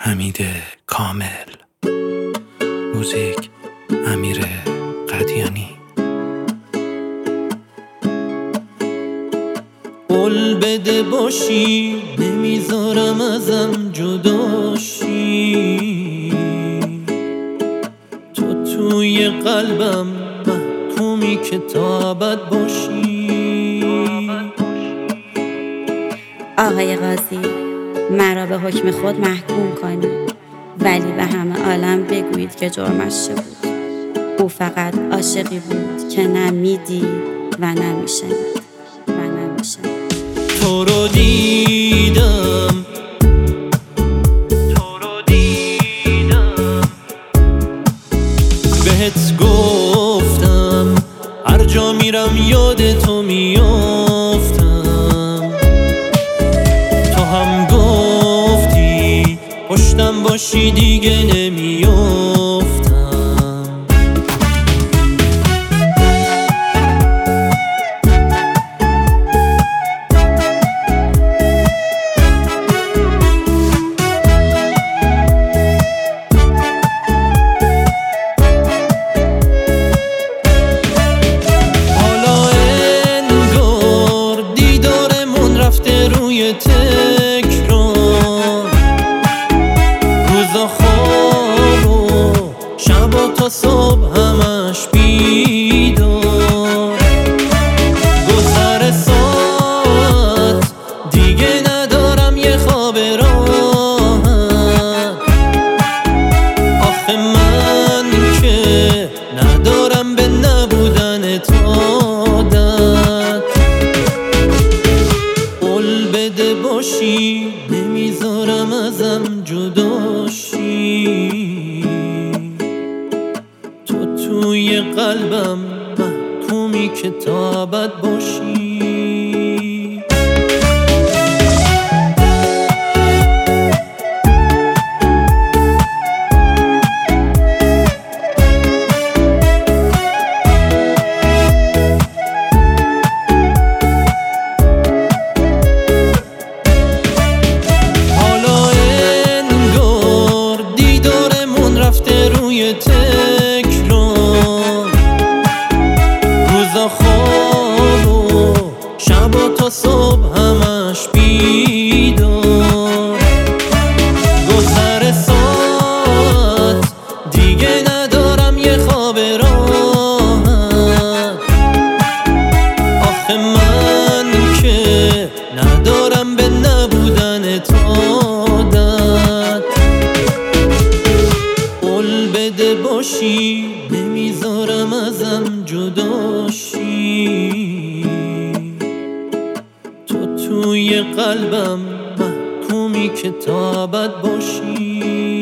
حمید کامل. موزیک امیر قدیانی. قول بده باشی، نمیذارم ازم جداشی. تو توی قلبم محکومی که تا ابد باشی. آقای قاضی، مرا به حکم خود محکوم کنید، ولی به همه عالم بگویید که جرمش چه بود. او فقط عاشقی بود که نه میدید و نه میشنید. تو رو دیدم، بهت گفتم هر جا میرم یاد تو میافتم. تو هم گفتی پشتم باشی دیگه نمیافتم. روی تکرار روزا خواب و شبا تا صبح همش بیدار. گذر ساعت دیگه ندارم یه خواب راحت. آخه من که ندارم به نبودن عادت. بده باشی، نمیذارم ازم جداشی. تو توی قلبم محکومی که تا ابد باشی. روی تکرار روزا خواب و شبا تا صبح همش بیدار. گذر ساعت دیگه ندارم یه خواب راحت. آخه من که ندارم به نبودن عادت. بده باشی، نمیذارم ازم جداشی. تو توی قلبم محکومی که تا ابد باشی.